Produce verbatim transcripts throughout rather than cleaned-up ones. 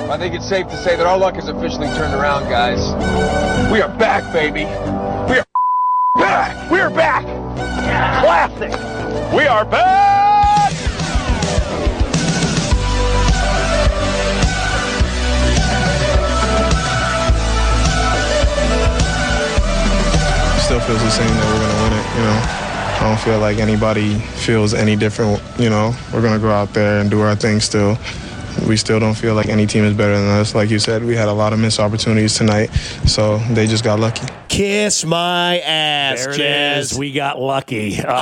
I think it's safe to say that our luck has officially turned around, guys. We are back, baby. We are back. We are back. Classic. We are back. Still feels the same that we're going to win it, you know. I don't feel like anybody feels any different, you know. We're going to go out there and do our thing still. We still don't feel like any team is better than us. Like you said, we had a lot of missed opportunities tonight, so they just got lucky. Kiss my ass, there Jazz. It is. We got lucky. Oh.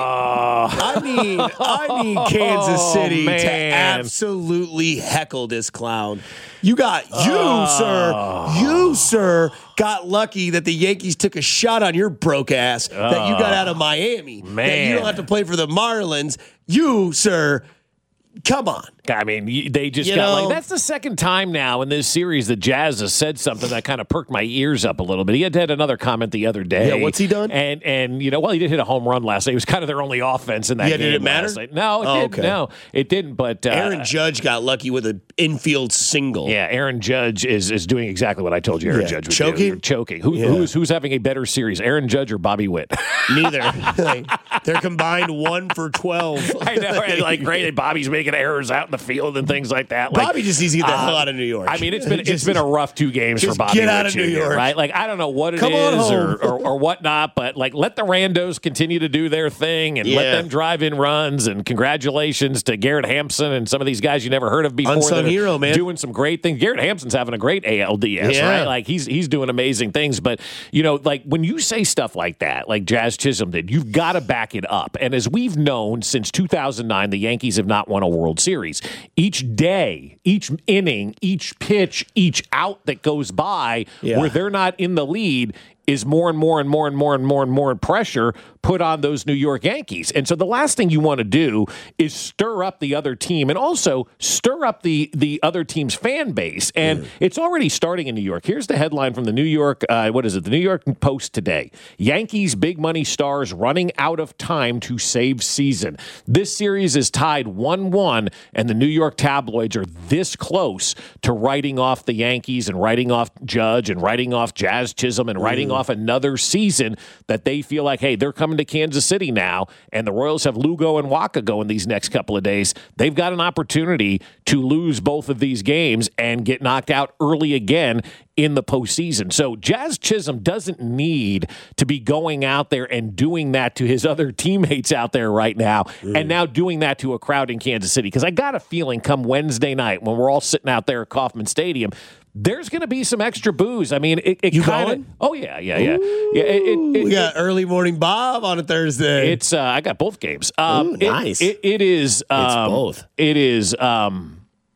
I mean, I need Kansas City oh, to absolutely heckle this clown. You got, you, oh. sir, you, sir, got lucky that the Yankees took a shot on your broke ass oh. that you got out of Miami. Man. That you don't have to play for the Marlins. You, sir, come on. I mean, they just you got know, like, that's the second time now in this series that Jazz has said something that kind of perked my ears up a little bit. He had had another comment the other day. Yeah, what's he done? And, and you know, well, he did hit a home run last night. It was kind of their only offense in that yeah, game. Did it matter? Last night. No, it oh, didn't. Okay. No, it didn't. But uh, Aaron Judge got lucky with an infield single. Yeah, Aaron Judge is is doing exactly what I told you Aaron yeah. Judge would choking? do. Choking. Who, yeah. who's, who's having a better series, Aaron Judge or Bobby Witt? Neither. They're combined one for twelve. I know. And like, great. And Bobby's making errors out in the field and things like that. Like, Bobby just needs to get the uh, hell out of New York. I mean, it's been just, it's been a rough two games just for Bobby. Get out Witt of New Junior, York, right? Like, I don't know what it Come is or, or or whatnot, but like, let the randos continue to do their thing and yeah. let them drive in runs. And congratulations to Garrett Hampson and some of these guys you never heard of before. Unsung hero, man, doing some great things. Garrett Hampson's having a great A L D S, yeah. right? Like he's he's doing amazing things. But you know, like when you say stuff like that, like Jazz Chisholm did, you've got to back it up. And as we've known since two thousand nine, the Yankees have not won a World Series. Each day, each inning, each pitch, each out that goes by yeah. where they're not in the lead is more and more and more and more and more and more pressure put on those New York Yankees. And so the last thing you want to do is stir up the other team and also stir up the, the other team's fan base. And mm. it's already starting in New York. Here's the headline from the New York, uh, what is it? The New York Post today. Yankees big money stars running out of time to save season. This series is tied one one, and the New York tabloids are this close to writing off the Yankees and writing off Judge and writing off Jazz Chisholm and writing mm. off another season that they feel like, hey, they're coming to Kansas City now, and the Royals have Lugo and Waka going these next couple of days. They've got an opportunity to lose both of these games and get knocked out early again in the postseason. So Jazz Chisholm doesn't need to be going out there and doing that to his other teammates out there right now, mm. and now doing that to a crowd in Kansas City. Because I got a feeling come Wednesday night when we're all sitting out there at Kauffman Stadium, there's going to be some extra booze. I mean, it, it you kinda, going? Oh yeah, yeah, yeah. yeah it, it, it, we got it, early morning Bob on a Thursday. It's uh, I got both games. Um, Ooh, nice. It, it, it is. Um, it's both. It is. Um,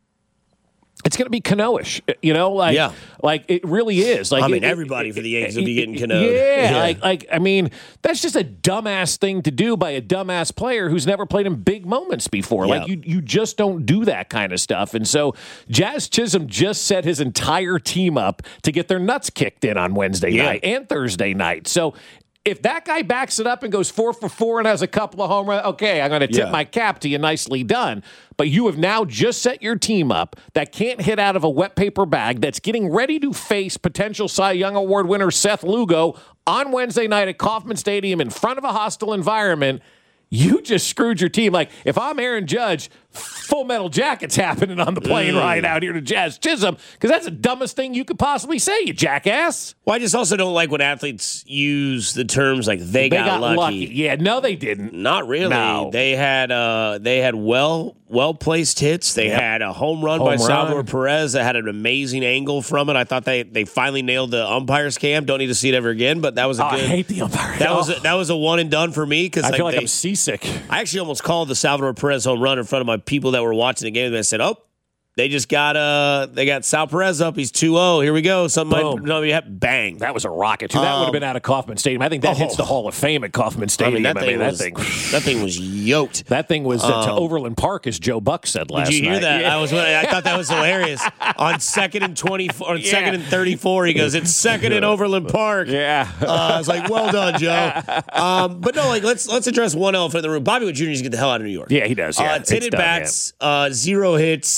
It's going to be Canoish, you know, like, yeah. like it really is. Like, I mean, it, everybody it, for the Yankees it, will be getting it, canoed. Yeah, yeah, like, like I mean, that's just a dumbass thing to do by a dumbass player who's never played in big moments before. Yeah. Like, you, you just don't do that kind of stuff. And so, Jazz Chisholm just set his entire team up to get their nuts kicked in on Wednesday yeah. night and Thursday night. So. If that guy backs it up and goes four for four and has a couple of home runs, okay, I'm going to tip yeah. my cap to you. Nicely done. But you have now just set your team up that can't hit out of a wet paper bag, that's getting ready to face potential Cy Young Award winner Seth Lugo on Wednesday night at Kauffman Stadium in front of a hostile environment. You just screwed your team. Like, if I'm Aaron Judge, Full Metal Jacket's happening on the plane mm. ride out here to Jazz Chisholm, because that's the dumbest thing you could possibly say, you jackass. Well, I just also don't like when athletes use the terms like they, They got, got lucky. lucky. Yeah, no, they didn't. Not really. No. They had uh, they had well well placed hits. They Yep. had a home run Home by run. Salvador Perez that had an amazing angle from it. I thought they, they finally nailed the umpire's cam. Don't need to see it ever again. But that was a Oh, good. I hate the umpire. That Oh. was a, that was a one and done for me because I like, feel like they, I'm seasick. I actually almost called the Salvador Perez home run in front of my people that were watching the game. And I said, "Oh, they just got uh they got Sal Perez up. He's two oh. Here we go. Something Boom. might no, you have bang. That was a rocket, too. That Um, would have been out of Kauffman Stadium. I think that oh. hits the Hall of Fame at Kauffman I Stadium. mean, that thing that was thing, that thing was yoked. that thing was uh, to Um, Overland Park, as Joe Buck said last night. Did you hear that? Yeah. I was. I thought that was hilarious. On second and twenty-four, on Yeah. second and thirty-four, he goes, "It's second in Overland Park." Yeah. uh, I was like, "Well done, Joe." Um, but no, like let's let's address one elephant in the room. Bobby Witt Junior needs to get the hell out of New York. Yeah, he does. Yeah. Uh, ten It's at done, bats, uh, zero hits, four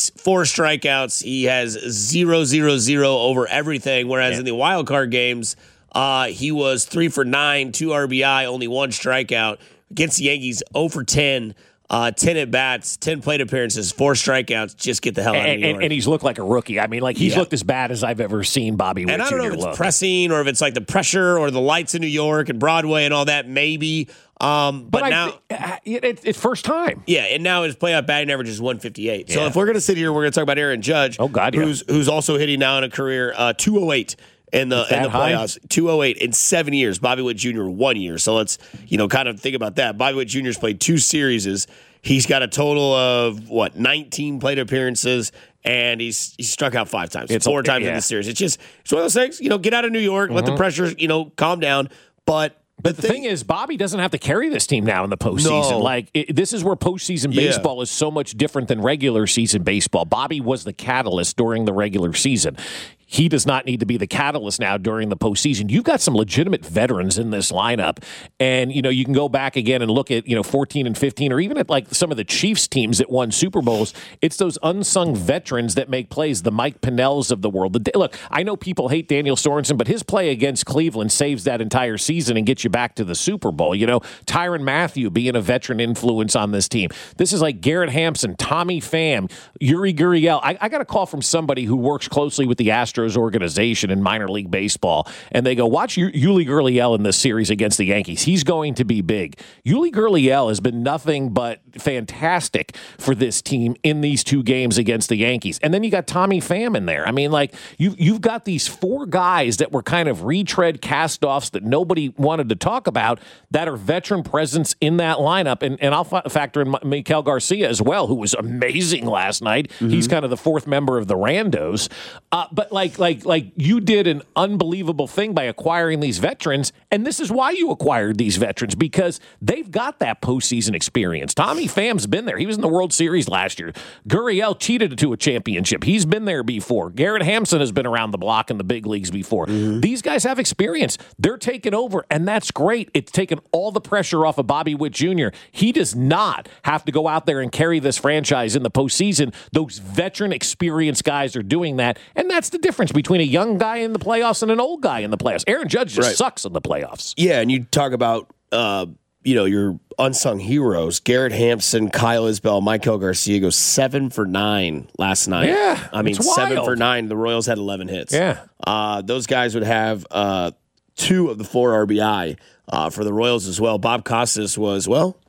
strikeouts. He has zero, zero, zero over everything. Whereas Yeah. in the wild card games, uh, he was three for nine, two R B I, only one strikeout. Against the Yankees, zero for ten, uh, ten at bats, ten plate appearances, four strikeouts. Just get the hell out of And, New and, York. and he's looked like a rookie. I mean, like he's Yeah. looked as bad as I've ever seen Bobby Witt And I don't know Junior if it's look. pressing or if it's like the pressure or the lights in New York and Broadway and all that, maybe. Um, but, But I, now, it, it, it's first time. yeah, and now his playoff batting average is one fifty-eight. So Yeah. if we're going to sit here, we're going to talk about Aaron Judge. Oh, God, yeah. who's who's also hitting now in a career uh, two oh eight in the Is that in the high? playoffs. two oh eight in seven years. Bobby Witt Junior one year. So let's you know kind of think about that. Bobby Witt Junior's played two series. He's got a total of what nineteen plate appearances. And he's he's struck out five times, It's four a- times yeah. in the series. It's just it's one of those things. You know, get out of New York, let the pressure you know calm down. But But the thing is, Bobby doesn't have to carry this team now in the postseason. No. Like it, this is where postseason Yeah. baseball is so much different than regular season baseball. Bobby was the catalyst during the regular season. He does not need to be the catalyst now during the postseason. You've got some legitimate veterans in this lineup, and you know you can go back again and look at you know fourteen and fifteen, or even at like some of the Chiefs teams that won Super Bowls. It's those unsung veterans that make plays. The Mike Pinnells of the world. The, look, I know people hate Daniel Sorensen, but his play against Cleveland saves that entire season and gets you back to the Super Bowl. You know, Tyrann Mathieu being a veteran influence on this team. This is like Garrett Hampson, Tommy Pham, Yuri Gurriel. I, I got a call from somebody who works closely with the Astros organization in minor league baseball, and they go, watch U- Yuli Gurriel in this series against the Yankees. He's going to be big. Yuli Gurriel has been nothing but fantastic for this team in these two games against the Yankees. And then you got Tommy Pham in there. I mean, like, you, you've got these four guys that were kind of retread cast-offs that nobody wanted to talk about that are veteran presence in that lineup. And, and I'll f- factor in Miguel Garcia as well, who was amazing last night. Mm-hmm. He's kind of the fourth member of the Randos. Uh, but, like, like, like you did an unbelievable thing by acquiring these veterans, and this is why you acquired these veterans, because they've got that postseason experience. Tommy Pham's been there. He was in the World Series last year. Gurriel cheated to a championship. He's been there before. Garrett Hampson has been around the block in the big leagues before. Mm-hmm. These guys have experience. They're taking over, and that's great. It's taken all the pressure off of Bobby Witt Junior He does not have to go out there and carry this franchise in the postseason. Those veteran experienced guys are doing that, and that's the difference between a young guy in the playoffs and an old guy in the playoffs. Aaron Judge just Right. sucks in the playoffs. Yeah, and you talk about uh, you know your unsung heroes: Garrett Hampson, Kyle Isbell, Michael Garcia goes seven for nine last night. Yeah, I mean it's seven wild. for nine. The Royals had eleven hits. Yeah. uh, those guys would have uh, two of the four R B I uh, for the Royals as well. Bob Costas was well.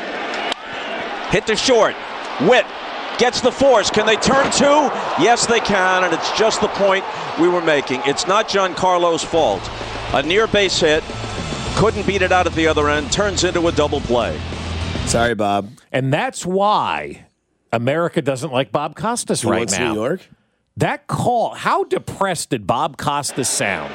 Hit to short. Witt gets the force. Can they turn two? Yes, they can, and it's just the point we were making. It's not Giancarlo's fault. A near base hit. Couldn't beat it out at the other end. Turns into a double play. Sorry, Bob. And that's why America doesn't like Bob Costas He right wants now. New York. That call, how depressed did Bob Costas sound?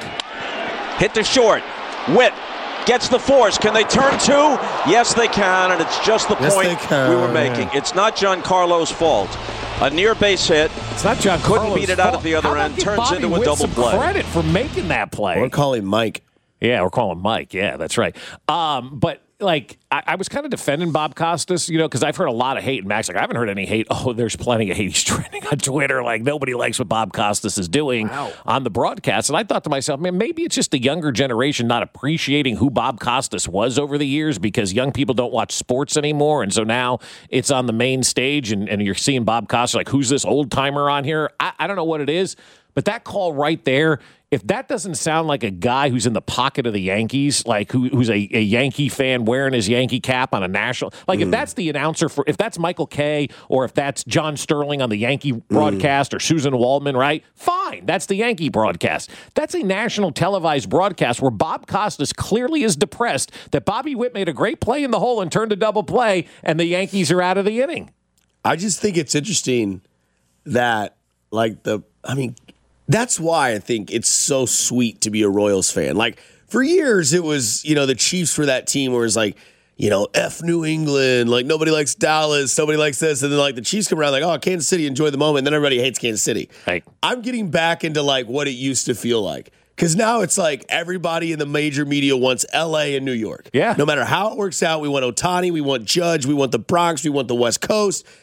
Hit to short. Witt gets the force. Can they turn two? Yes, they can, and it's just the Yes, point they can. we were making. It's not Giancarlo's fault. A near base hit. It's not John Couldn't Carlos' beat it out fault. at the other How about end. give Turns Bobby into a Witt double some play. credit for making that play. Or call him Mike. Yeah, we're calling Mike. Yeah, that's right. Um, but like, I, I was kind of defending Bob Costas, you know, because I've heard a lot of hate. And Max, like, I haven't heard any hate. Oh, there's plenty of hate. He's trending on Twitter. Like, nobody likes what Bob Costas is doing wow. on the broadcast. And I thought to myself, man, maybe it's just the younger generation not appreciating who Bob Costas was over the years, because young people don't watch sports anymore. And so now it's on the main stage, and, and you're seeing Bob Costas, like, who's this old timer on here? I, I don't know what it is. But that call right there, if that doesn't sound like a guy who's in the pocket of the Yankees, like who, who's a, a Yankee fan wearing his Yankee cap on a national, like mm. if that's the announcer for, if that's Michael Kay or if that's John Sterling on the Yankee broadcast mm. or Susan Waldman, right? Fine, that's the Yankee broadcast. That's a national televised broadcast where Bob Costas clearly is depressed that Bobby Witt made a great play in the hole and turned a double play, and the Yankees are out of the inning. I just think it's interesting that, like, the, I mean, that's why I think it's so sweet to be a Royals fan. Like, for years, it was, you know, the Chiefs were that team where it's like, you know, F New England, like, nobody likes Dallas, nobody likes this. And then, like, the Chiefs come around, like, oh, Kansas City, enjoy the moment. And then everybody hates Kansas City. Right. I'm getting back into, like, what it used to feel like. Because now it's like everybody in the major media wants L A and New York. Yeah. No matter how it works out, we want Ohtani, we want Judge, we want the Bronx, we want the West Coast.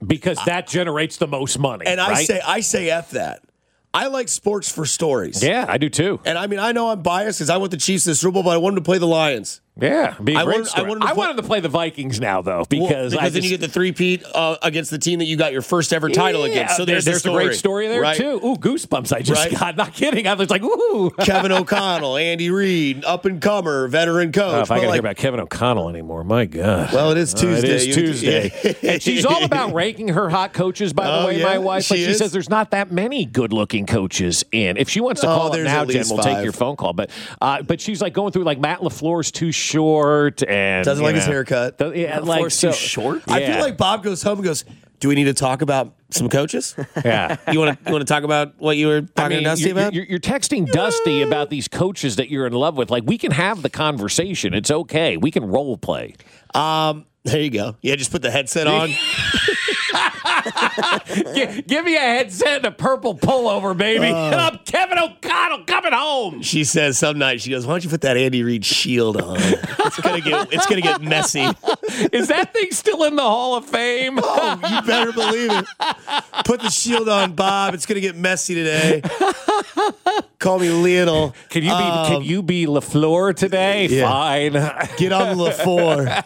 because that generates the most money. And I right? say, I say F that. I like sports for stories. Yeah, I do too. And I mean, I know I'm biased because I want the Chiefs to the Super Bowl, but I want them to play the Lions. Yeah, be a I great wanted- I story. I, wanted to play- want them to play the Vikings now, though, because, Well, because I then just, you get the three-peat uh, against the team that you got your first ever title yeah, against. So there's, there's the a story. great story there, right? too. Ooh, goosebumps I just Right? got. Not kidding. I was like, ooh. Kevin O'Connell, Andy Reid, up-and-comer, veteran coach. Oh, if I But got to like, hear about Kevin O'Connell anymore, my God. well, it is Uh, Tuesday. it is You- Tuesday. yeah. And she's all about ranking her hot coaches, by the Oh, way, yeah, my wife. But she she is. says there's not that many good-looking coaches in. If she wants to Oh, call it there's now, at Jen, least we'll take five. your phone call. But uh, but she's like going through, like, Matt LaFleur's too short. and Doesn't you like his know, haircut. does- yeah, Matt like LaFleur's so, too short. Yeah. I feel like Bob goes home and goes, "Do we need to talk about some coaches? Yeah. You want to you want to talk about what you were talking I mean, to Dusty you're, about? You're, you're texting Dusty about these coaches that you're in love with. Like, we can have the conversation. It's okay. We can role play. Um, there you go. Yeah, just put the headset on. Give, give me a headset and a purple pullover, baby. Uh. and I'm Kevin O'Connell coming home. She says some night, she goes, "Why don't you put that Andy Reid shield on? It's gonna get it's gonna get messy." Is that thing still in the Hall of Fame? Oh, you better believe it. Put the shield on, Bob. It's gonna get messy today. Call me Lionel. Can you be Um, Can you be LaFleur today? yeah. Fine. Get on LaFleur.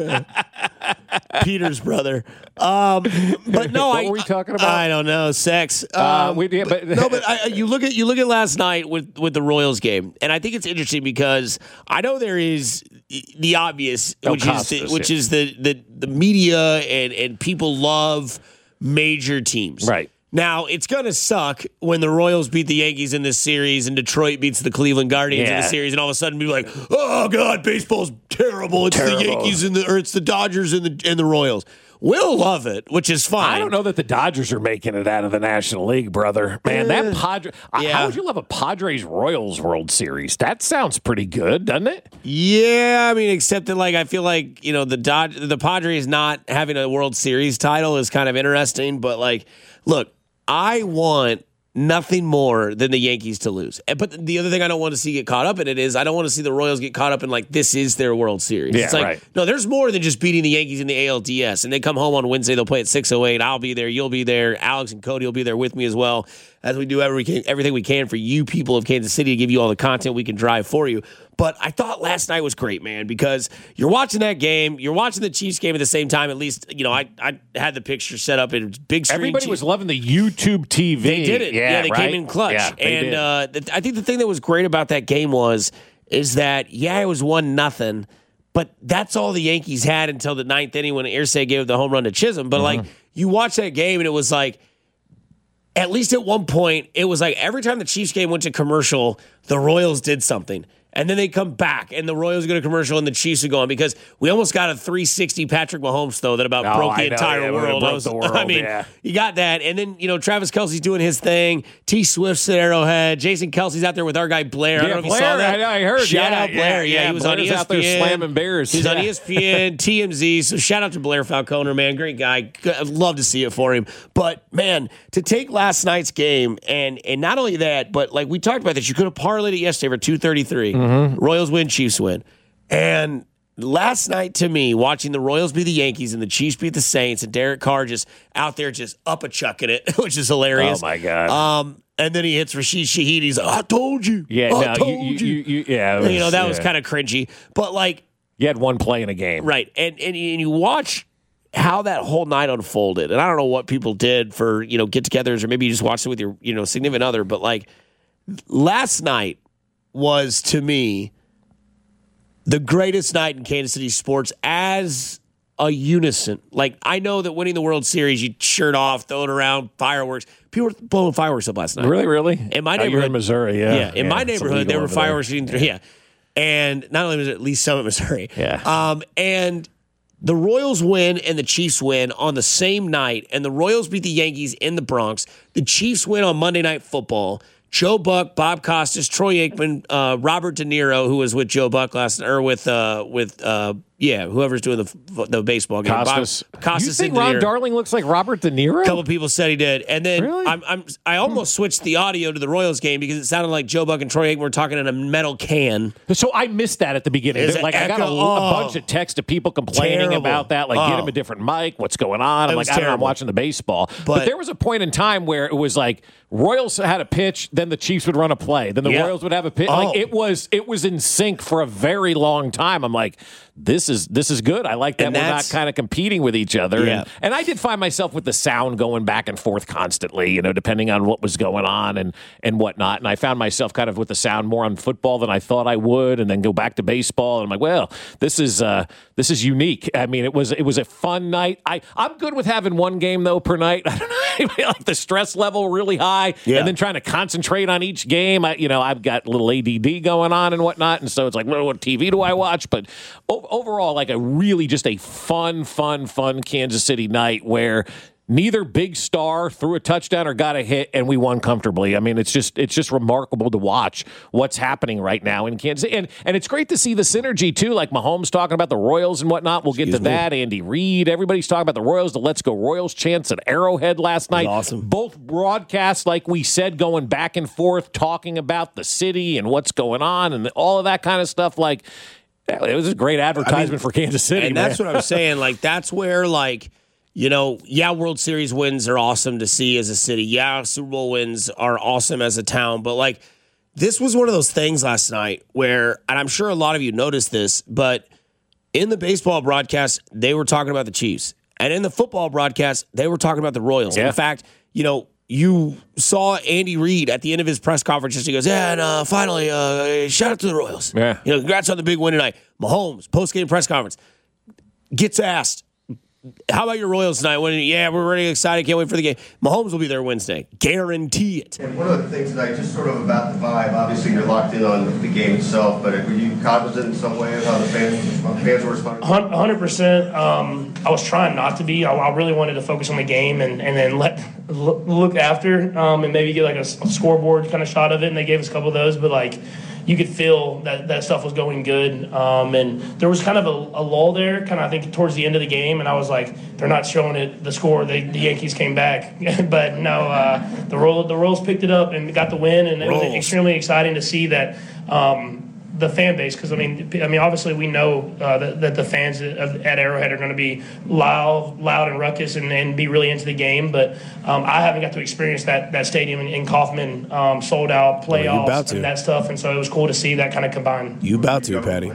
Peter's brother. Um, but no, What I, were we talking about? I don't know. Sex. Um, Uh, we did, but- no, but I, you look at you look at last night with with the Royals game, and I think it's interesting because I know there is the obvious, El which is the, Costas, which yeah. is the, the the media and and people love major teams, Right. Now, it's going to suck when the Royals beat the Yankees in this series and Detroit beats the Cleveland Guardians in Yeah. the series, and all of a sudden be like, "Oh God, baseball's terrible. It's Terrible. the Yankees and the or it's the Dodgers and the and the Royals." We'll love it, which is fine. I don't know that the Dodgers are making it out of the National League, brother. Man, that Padre. yeah. How would you love a Padres Royals World Series? That sounds pretty good, doesn't it? Yeah, I mean, except that like I feel like you know the Dodge the Padres not having a World Series title is kind of interesting, but like, look, I want nothing more than the Yankees to lose. And- But the other thing I don't want to see get caught up in it is I don't want to see the Royals get caught up in like this is their World Series. Yeah, it's like right. no, there's more than just beating the Yankees in the A L D S. And they come home on Wednesday, they'll play at six oh eight. I'll be there, you'll be there. Alex and Cody will be there with me as well as we do every, everything we can for you people of Kansas City to give you all the content we can drive for you. But I thought last night was great, man, because you're watching that game, you're watching the Chiefs game at the same time. At least, you know, I, I had the picture set up in big screen. Everybody Chiefs. was loving the YouTube T V. They did it. Yeah, they right? came in clutch. Yeah, they and did. uh, th- I think the thing that was great about that game was is that yeah, it was one nothing, but that's all the Yankees had until the ninth inning when Irsay gave the home run to Chisholm. But Mm-hmm. like you watch that game and it was like. At least at one point, it was like every time the Chiefs game went to commercial, the Royals did something. And then they come back, and the Royals go to commercial, and the Chiefs are going because we almost got a three sixty Patrick Mahomes throw that about Oh, broke the I know, entire yeah, world. broke I was- the world, I mean, yeah. you got that, and then you know Travis Kelce's doing his thing. T Swift's at Arrowhead. Jason Kelsey's out there with our guy Blair. I Yeah, don't know if you Blair, saw that. I know, I heard. Shout Yeah, out Blair. yeah, Yeah, yeah, he was on E Blair's S P N out there slamming bears. He's on Yeah. E S P N, T M Z. So shout out to Blair Falconer, man, great guy. Good- I'd love to see it for him. But man, to take last night's game and and not only that, but like we talked about this, you could have parlayed it yesterday for two thirty-three. Mm-hmm. Royals win, Chiefs win. And last night, to me, watching the Royals beat the Yankees and the Chiefs beat the Saints, and Derek Carr just out there just up a chucking it, which is hilarious. Oh, my God. Um, and then he hits Rashid Shaheed. He's like, "I told you. Yeah, I no, told you, you." you, you, yeah, it You know that yeah. was kind of cringy, but like. You had one play in a game, Right. And, and and you watch how that whole night unfolded. And I don't know what people did for, you know, get-togethers or maybe you just watched it with your, you know, significant other, but like last night was to me the greatest night in Kansas City sports as a unison. Like I know that winning the World Series, you shirt off, throw it around, fireworks. People were blowing fireworks up last night. Really, really? In my Oh, you're neighborhood, in Missouri, yeah. Yeah, in my it's neighborhood, there illegal were over fireworks shooting through. Yeah, and not only was it at least Summit, Missouri. Yeah. Um, and the Royals win and the Chiefs win on the same night, and the Royals beat the Yankees in the Bronx. The Chiefs win on Monday Night Football. Joe Buck, Bob Costas, Troy Aikman, uh, Robert De Niro, who was with Joe Buck last or with uh, with uh, Yeah, whoever's doing the the baseball game. Costas. Bob, Costas you think and De Ron Niro. Darling looks like Robert De Niro? A couple people said he did, and then Really? I'm, I'm I almost switched the audio to the Royals game because it sounded like Joe Buck and Troy Aikman were talking in a metal can. So I missed that at the beginning. Is it Like I got a, echo? a Oh. bunch of texts of people complaining Terrible. about that. Like, Oh. get him a different mic. What's going on? I'm It like, was I don't know. I'm terrible. watching the baseball. But, But- there was a point in time where it was like Royals had a pitch, then the Chiefs would run a play, then the Yeah. Royals would have a pitch. Oh. Like it was, it was in sync for a very long time. I'm like, this is this is good. I like that And we're not that's- kind of competing with each other. Yeah. And, and I did find myself with the sound going back and forth constantly, you know, depending on what was going on and and whatnot. And I found myself kind of with the sound more on football than I thought I would, and then go back to baseball. And I'm like, well, this is uh, this is unique. I mean, it was it was a fun night. I I'm good with having one game though per night. I don't know. I feel like the stress level really high, Yeah. and then trying to concentrate on each game. I, you know, I've got a little A D D going on and whatnot, and so it's like, well, what T V do I watch? But o- overall, like a really just a fun, fun, fun Kansas City night where neither big star threw a touchdown or got a hit, and we won comfortably. I mean, it's just it's just remarkable to watch what's happening right now in Kansas City. And, and it's great to see the synergy, too, like Mahomes talking about the Royals and whatnot. We'll get Excuse to me. that. Andy Reid, everybody's talking about the Royals, the Let's Go Royals chants at Arrowhead last night. awesome. Both broadcasts, like we said, going back and forth, talking about the city and what's going on and all of that kind of stuff. Like, it was a great advertisement for Kansas City. And man. that's what I'm saying. Like, that's where, like, you know, yeah, World Series wins are awesome to see as a city. Yeah, Super Bowl wins are awesome as a town. But, like, this was one of those things last night where, and I'm sure a lot of you noticed this, but in the baseball broadcast, they were talking about the Chiefs. And in the football broadcast, they were talking about the Royals. Yeah. In fact, you know, you saw Andy Reid at the end of his press conference. He goes, yeah, and uh, finally, uh, shout out to the Royals. Yeah. You know, congrats on the big win tonight. Mahomes, post-game press conference, gets asked, how about your Royals tonight? When, yeah, we're really excited. Can't wait for the game. Mahomes will be there Wednesday. Guarantee it. And one of the things tonight, just sort of about the vibe, obviously you're locked in on the game itself, but were you cognizant in some way of how the fans, fans were responding? one hundred percent. Um, I was trying not to be. I, I really wanted to focus on the game and, and then let look, look after um, and maybe get like a, a scoreboard kind of shot of it. And they gave us a couple of those, but like you could feel that that stuff was going good. Um, and there was kind of a, a lull there, kind of I think towards the end of the game. And I was like, they're not showing it the score. They, the Yankees came back, but no, uh, the Royals the Royals picked it up and got the win. And it was Rolls. extremely exciting to see that. Um, the fan base, because I mean, I mean, obviously we know uh, that, that the fans at, at Arrowhead are going to be loud, loud and ruckus, and, and be really into the game. But um, I haven't got to experience that that stadium in, in Kaufman, um, sold out about playoffs to. and that stuff, and so it was cool to see that kind of combine. You about to, Patty.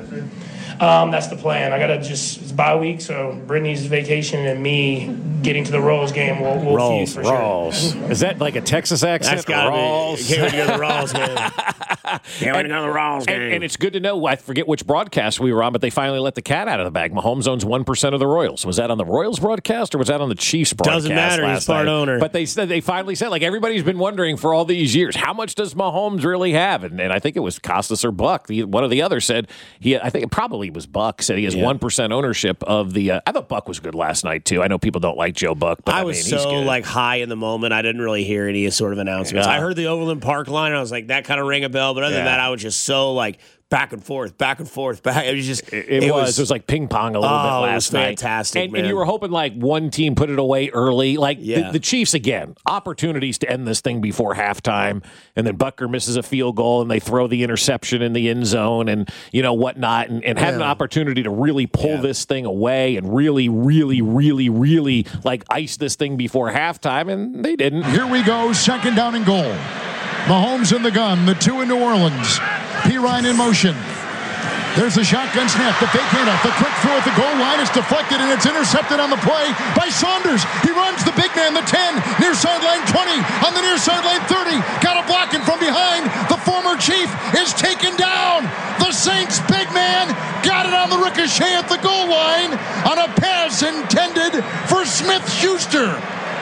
Um, that's the plan. I got to just it's bye week, so Brittany's vacation and me getting to the Royals game will will Rolls, fuse for sure. Rolls. Is that like a Texas accent? That's got to Rolls. be. Can't wait to go to the Rolls, man. Can't wait to go to the Rolls game. And, and it's good to know. I forget which broadcast we were on, but they finally let the cat out of the bag. Mahomes owns one percent of the Royals. Was that on the Royals broadcast or was that on the Chiefs broadcast? Doesn't matter. last He's part night? owner. But they said they finally said, like, everybody's been wondering for all these years, how much does Mahomes really have? And, and I think it was Costas or Buck. The, one of the others said he. I think it probably was Buck. Said he has one percent ownership of the. Uh, I thought Buck was good last night too. I know people don't like Joe Buck, but I, I was mean, he's so good. like high in the moment. I didn't really hear any sort of announcements. Yeah. I heard the Overland Park line. And I was like, that kind of rang a bell. But other than Yeah. that, I was just so like back and forth, back and forth, back. It was just. It, it was. It was like ping pong a little Oh, bit it last was night. fantastic, and, man. and you were hoping like one team put it away early. Like Yeah. the, the Chiefs again, opportunities to end this thing before halftime, and then Butker misses a field goal, and they throw the interception in the end zone, and you know whatnot, and, and had an opportunity to really pull Yeah. this thing away and really, really, really, really like ice this thing before halftime, and they didn't. Here we go, second down and goal. Mahomes in the gun, the two in New Orleans. P. Ryan in motion. There's the shotgun snap, the fake handoff, the quick throw at the goal line is deflected and it's intercepted on the play by Saunders. He runs the big man, the ten, near sideline twenty, on the near sideline thirty. Got a block in from behind. The former Chief is taken down. The Saints big man got it on the ricochet at the goal line on a pass intended for Smith-Schuster.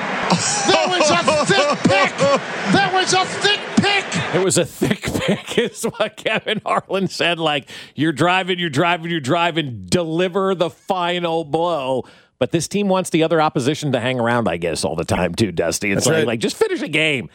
That was a thick pick. That was a thick pick. It was a thick pick, is what Kevin Harlan said. Like, you're driving, you're driving, you're driving, deliver the final blow. But this team wants the other opposition to hang around, I guess, all the time, too, Dusty. It's like, right. like, just finish a game.